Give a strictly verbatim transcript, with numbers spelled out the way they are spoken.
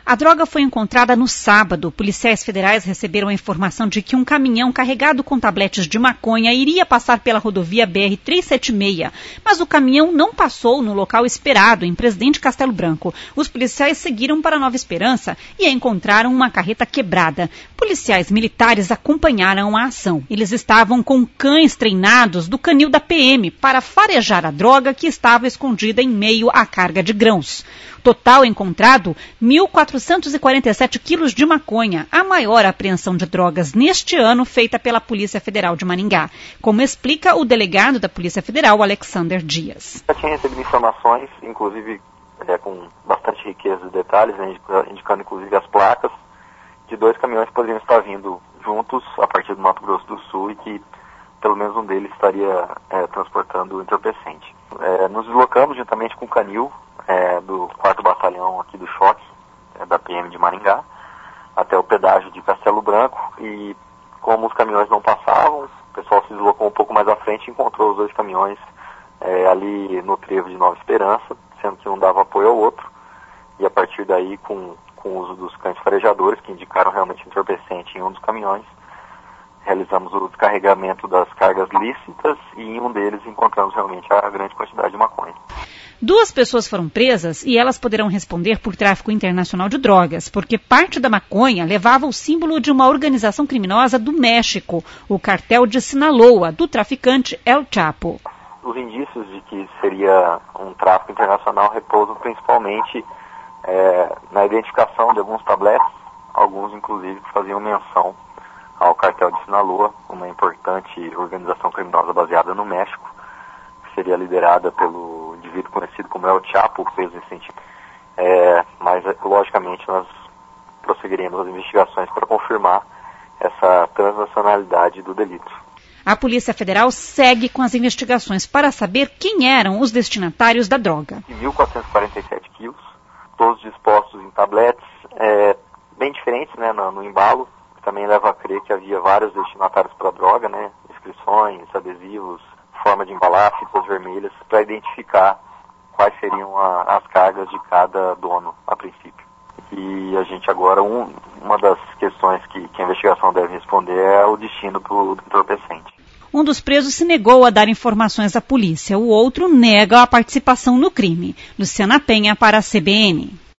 A droga foi encontrada no sábado. Policiais federais receberam a informação de que um caminhão carregado com tabletes de maconha iria passar pela rodovia B R trezentos e setenta e seis, mas o caminhão não passou no local esperado, em Presidente Castelo Branco. Os policiais seguiram para Nova Esperança e encontraram uma carreta quebrada. Policiais militares acompanharam a ação. Eles estavam com cães treinados do canil da P M para farejar a droga que estava escondida em meio à carga de grãos. Total encontrado, mil quatrocentos e quarenta e sete quilos de maconha, a maior apreensão de drogas neste ano feita pela Polícia Federal de Maringá, como explica o delegado da Polícia Federal, Alexander Dias. Já tinha recebido informações, inclusive é, com bastante riqueza de detalhes, indicando inclusive as placas, de dois caminhões que poderiam estar vindo juntos a partir do Mato Grosso do Sul e que pelo menos um deles estaria é, transportando entorpecente. É, nos deslocamos juntamente com o canil é, do quarto Batalhão aqui do Choque, é, da P M de Maringá, até o pedágio de Castelo Branco, e como os caminhões não passavam, o pessoal se deslocou um pouco mais à frente e encontrou os dois caminhões é, ali no trevo de Nova Esperança, sendo que um dava apoio ao outro, e a partir daí, com, com o uso dos cães farejadores, que indicaram realmente entorpecente em um dos caminhões, realizamos o descarregamento das cargas lícitas e em um deles encontramos realmente a grande quantidade de maconha. Duas pessoas foram presas e elas poderão responder por tráfico internacional de drogas, porque parte da maconha levava o símbolo de uma organização criminosa do México, o cartel de Sinaloa, do traficante El Chapo. Os indícios de que seria um tráfico internacional repousam principalmente é, na identificação de alguns tabletes, alguns inclusive que faziam menção ao cartel de Sinaloa, uma importante organização criminosa baseada no México, que seria liderada pelo indivíduo conhecido como El Chapo, fez nesse sentido. É, mas, logicamente, nós prosseguiremos as investigações para confirmar essa transnacionalidade do delito. A Polícia Federal segue com as investigações para saber quem eram os destinatários da droga. mil quatrocentos e quarenta e sete quilos, todos dispostos em tabletes, é, bem diferentes, né, no, no embalo. Também leva a crer que havia vários destinatários para a droga, né? Inscrições, adesivos, forma de embalar, fitas vermelhas, para identificar quais seriam a, as cargas de cada dono a princípio. E a gente agora, um, uma das questões que, que a investigação deve responder é o destino do entorpecente. Um dos presos se negou a dar informações à polícia, o outro nega a participação no crime. Luciana Penha para a C B N.